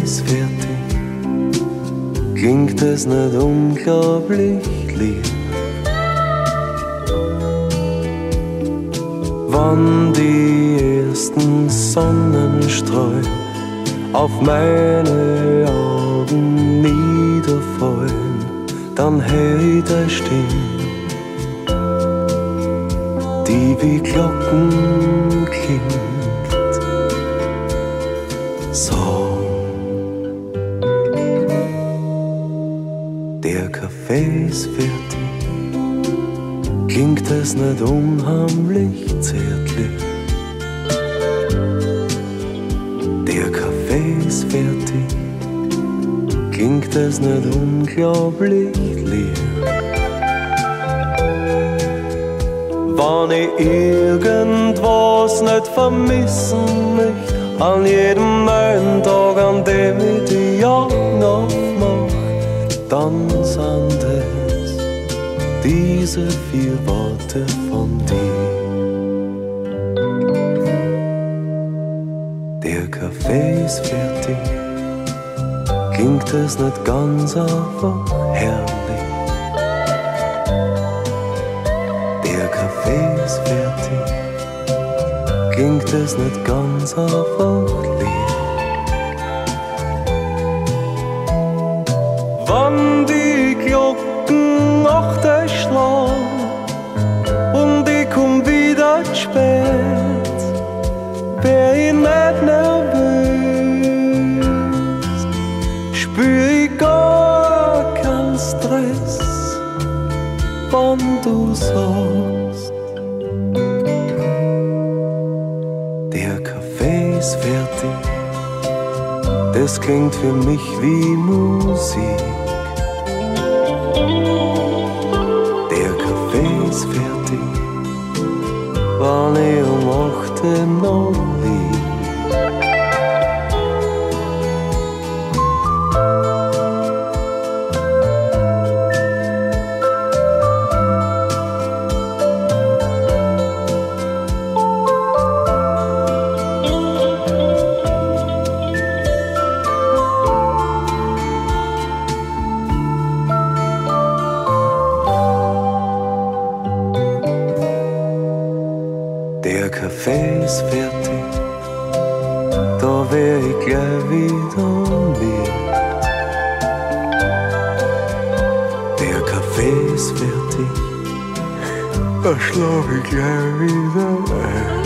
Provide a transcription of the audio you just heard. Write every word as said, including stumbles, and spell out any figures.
ist fertig, klingt es nicht unglaublich leer. Wann die ersten Sonnenstrahlen auf meine Augen niederfallen, dann hör ich deine Stimme, die wie Glocken klingt. So, der Kaffee ist fertig, klingt es nicht unheimlich zärtlich. Der Kaffee ist fertig, klingt es nicht unglaublich leer. Wenn ich irgendwas nicht vermissen möchte, an jedem neuen Tag, an dem ich die Jagd aufmach, dann sind es diese vier Worte von dir. Der Kaffee ist fertig, klingt es nicht ganz einfach herrlich. Der Kaffee ist fertig, klingt es nicht ganz einfach leer. Wann die Glocken acht schlagen und ich komm wieder zu spät, wär ich nicht nervös, spür ich gar keinen Stress, wann du sagst, der Kaffee ist fertig. Das klingt für mich wie Musik. Der Kaffee ist fertig, wann ich um acht noch lieg. Der Kaffee ist fertig, da wär ich gleich wieder mit. Der Kaffee ist fertig, da schlaf ich gleich wieder ein.